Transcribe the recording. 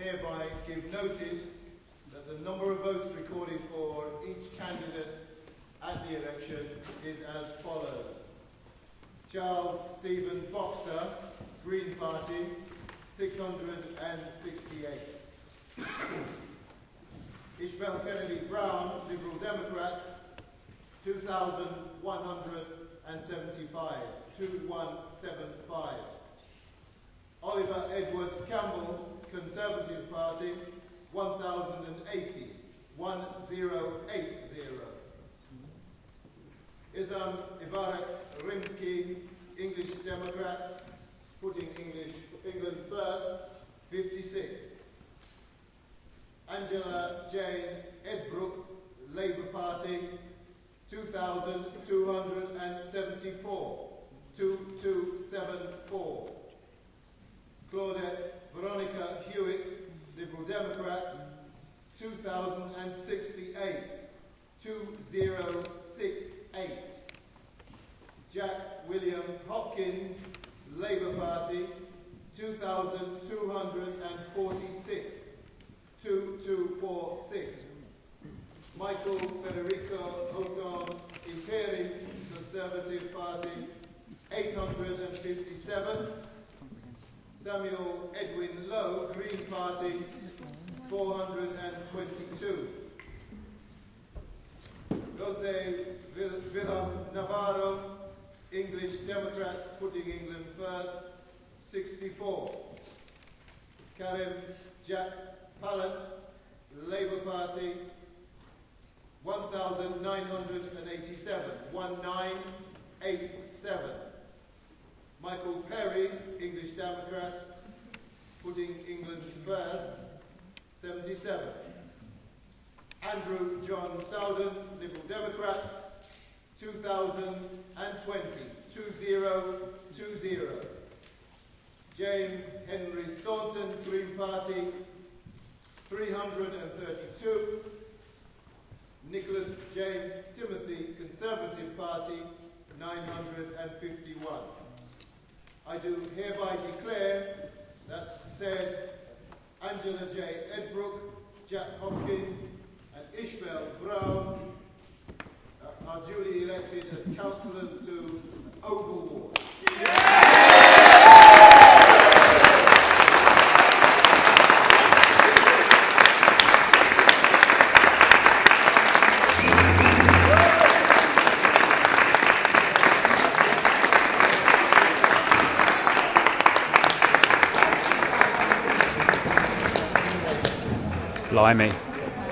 hereby give notice that the number of votes recorded for each candidate at the election is as follows. Charles Stephen Boxer, Green Party, 668. Ishmael Kennedy Brown, Liberal Democrats, 2,175. 2175. Oliver Edward Campbell, Conservative Party, 1,080. 1080. Isam Ibarak Rimki, English Democrats, putting England first, 56. Angela Jane Edbrook, Labour Party, 2,274. 2274. Claudette Veronica Hewitt, Liberal Democrats, 2,068. 2068. Jack William Hopkins, Labour Party, 2,246. 2246. Michael Federico Oton Imperi, Conservative Party, 857. Samuel Edwin Lowe, Green Party, 422. Jose Villam Navarro, English Democrats, putting England first, 64. Karim Jack Pallant, Labour Party, 1,987. 1987. Michael Perry, English Democrats, putting England first, 77. Andrew John Sowden, Liberal Democrats, 2020. 2020. James Henry Staunton, Green Party, 332. Nicholas James Timothy, Conservative Party, 951. I do hereby declare that said Angela J. Edbrook, Jack Hopkins, and Ishmael Brown are duly elected as councillors to Oval Ward. Blimey.